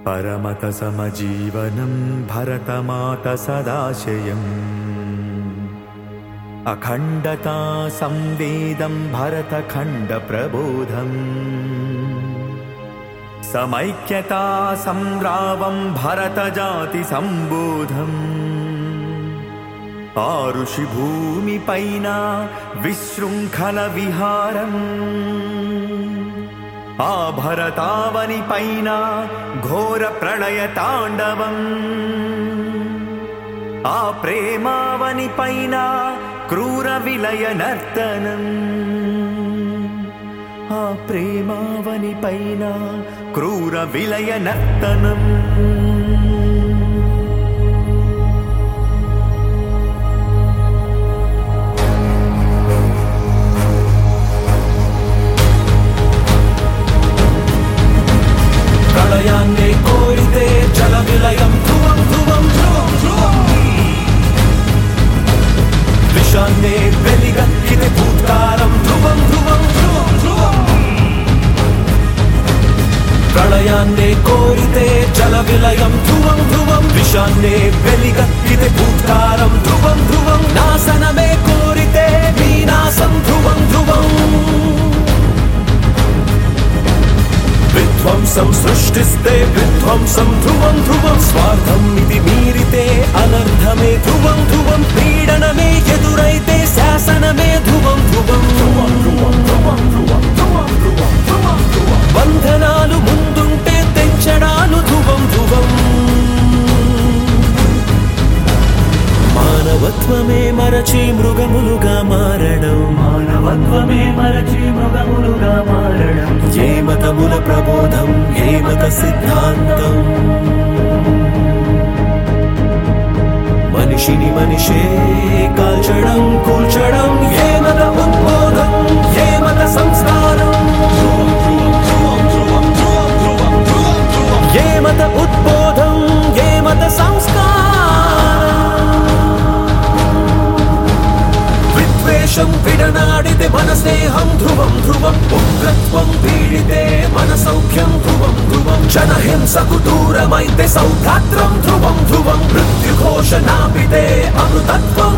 परमत समजीवनं भरतमात सदाशयम् अखण्डता संवेदं भरतखण्ड प्रबोधम् समैक्यता संग्रावं भरतजाति संबोधम् आरुषि भूमिपैन विशृङ्खल विहारम् आ भरतावनिपैन घोर प्रलय ताण्डवम् आ प्रेमावनिपैन क्रूर विलय नर्तनम् आ प्रेमावनिपैन क्रूर विलय नर्तनम् ప్రళయాన్నే కోరితే జల విలయం ధ్రువం ధ్రువం ధ్రువం ధ్రువం విషాన్నే వెలిగక్కితే భూత్కాలం ధ్రువం ధ్రువం ధ్రువం ధ్రువం ప్రళయాన్నే కోరితే జల విలయం ధ్రువం ధ్రువం విషాన్నే వెలిగక్కితే భూత్కాలం ధ్రువం ధ్రువం నాశనమే కోరితే వినాశం ధ్రువం ధ్రువం విధ్వంసం సృష్టిస్తే విధ్వంసం ధ్రువం ధ్రువం స్వార్థం ఇది మీరితే అనర్థమే ధ్రువం ధ్రువం పీడనమే ఎదురైతే శాసనమే ధ్రువం ధ్రువం బంధనాలు ముందుంటే తెంచడాలు ధ్రువం ధ్రువం మానవత్వమే మరచి మృగములుగా మారడం మానవత్వమే మరచి మృగములుగా మారడం ఏ మతముల ప్రబోధం ఏ మత సిద్ధాంతం మనిషిని మనిషే కాల్చడం కూల్చడం ఏ మత ఉద్బోధం ఏ మత సంస్కారం ఏ మత ఉద్బోధం ఏ మత సంస్కారం విద్వేషం విడనాడితే మన స్నేహం ధ్రువం ధ్రువం ఉగ్రత్వం పీడితే మన సౌఖ్యం ధ్రువం ధ్రువం జనహింసకు దూరమైతే సౌభ్రాత్రం ధ్రువం ధ్రువం మృత్యుఘోష నాపితే అమృతత్వం